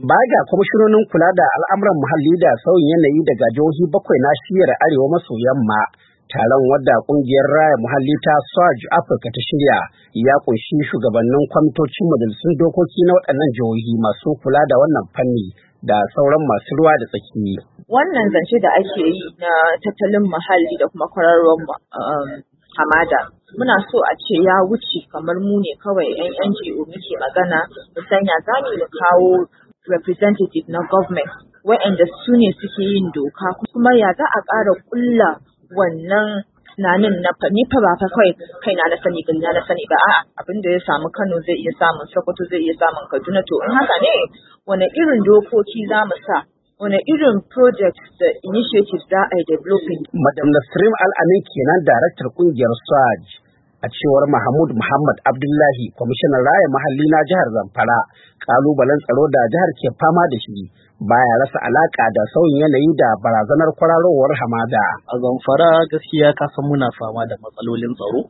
Baya ga kwamishinonin kula da al'amuran muhalli da sauyin yanayi daga jihohi 7 na shiyar arewa maso yamma, taron wadda kungiyar raya muhalli ta SWAJ Afirka ta shirya ya kunshi shugabannin kwamitocin majalisun dokoki na waɗannan jihohi masu kula da wannan fanni da sauran masu ruwa da tsaki. Wannan zance da ake yi na tattalin muhalli da kuma kwararowar hamada, muna so a ce ya wuce kamar mu ne kawai 'yan NGO muke magana, mu sanya za mu kawo representative na government waɗanda su ne suke yin doka, kuma ya za a ƙara ƙulla wannan tunanin na ni fa ba fa kawai kaina na sani na sani ba, a'a abin da ya samu Kano zai iya samun Sokoto, zai iya samun Kaduna. To in haka ne wane irin dokoki za mu sa, wane irin projects da initiatives za a yi developing. Madam Nasrim Al-Amin kenan daraktar kungiyar SWAJ. A cewar Mahmud Muhammad Abdullahi, kwamishinan raya muhalli na jihar Zamfara, kalubalen tsaro da jihar ke fama da shi baya rasa alaka da sauyin yanayi da barazanar kwararowar hamada. A Zamfara gaskiya kasan muna fama da matsalolin tsaro,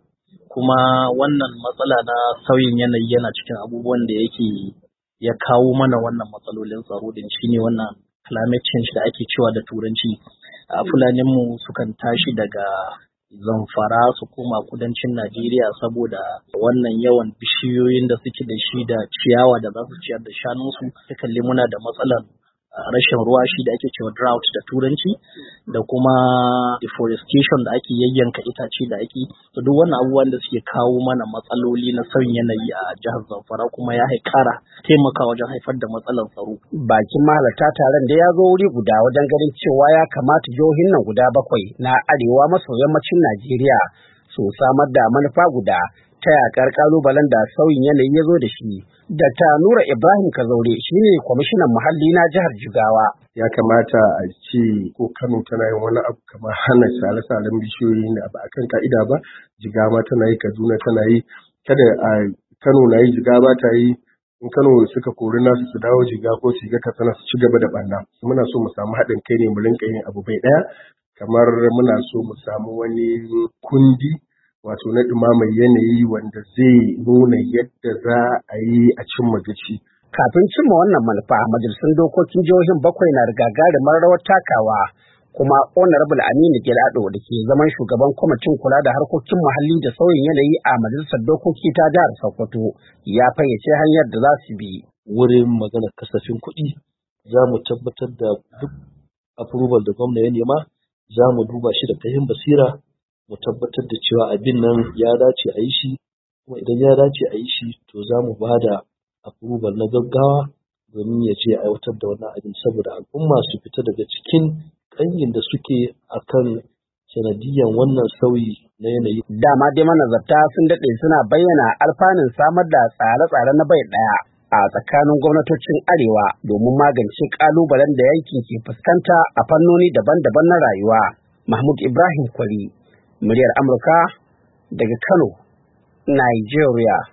kuma wannan matsala na sauyin yanayi yana cikin abubuwan da yake ya kawo mana wannan matsalolin tsaro din, shine wannan climate change da ake cewa da turanci. A Fulaninmu sukan tashi daga Zamfara su koma kudancin Najeriya saboda wannan yawan bishiyoyin da suke da shi da ciyawa da za su ciyar da shanunsu. Ta kalli muna da matsalar rashin ruwa shi da ake cewa drought da turanci, da kuma deforestation da ake yayyanka itace da ake. To duk wannan abubuwan da suke kawo mana matsaloli na sauyin yanayi a jihar Zamfara, kuma ya kara taimaka wajen haifar da matsalar tsaro. Bakin mahalarta taron da ya zo wuri guda wajen ganin cewa ya kamata jihohin nan guda 7 na arewa maso yammacin Najeriya su samar da manufa guda ta yakar kalubalen da sauyin yanayi ya zo da shi. Dr. Nura Ibrahim Kazaure shine kwamishinan muhalli na jihar Jigawa. Ya kamata a ce ko Kano tana yin wani abu kamar hana sale-salen bishiyoyi da ba a kan ka'ida ba, Jigawa tana yi, Kaduna tana yi, kada a Kano na yi Jigawa ta yi. In Kano suka kori nasu su dawo Jigawa ko su ga Katsina su ci gaba da ɓanna. Muna so mu samu haɗin kai ne mu rinka yin abu bai ɗaya, kamar muna so mu samu wani kundi wato na ɗumamar yanayi wanda zai nuna yadda za a yi a cimma gaci. Kafin cimma wannan manufa, majalisun dokokin jihohin 7 na da gagarumar rawar takawa, kuma Honorable Aminu Gilado da ke zaman shugaban kwamitin kula da harkokin muhalli da sauyin yanayi a majalisar dokoki ta jihar Sokoto ya fayyace hanyar da za su bi. Wurin maganar kasafin kuɗi, za mu tabbatar da duk approval da gwamna ya nema, za mu duba shi da kayan basira, mu tabbatar da cewa abin nan ya dace a yi shi, kuma idan ya dace a yi shi to za mu ba da approval na gaggawa domin ya ce aiwatar da wannan abin, saboda al'umma su fita daga cikin ƙangin da suke akan sanadiyyar wannan sauyi na yanayi. Dama dai manazarta sun daɗe suna bayyana alfanun samar da tsare-tsare na bai ɗaya a tsakanin gwamnatocin arewa domin magance ƙalubalen da yankin ke fuskanta a fannoni daban-daban na rayuwa. Mahmud Ibrahim Kwari, muryar Amurka daga Kano, Nigeria.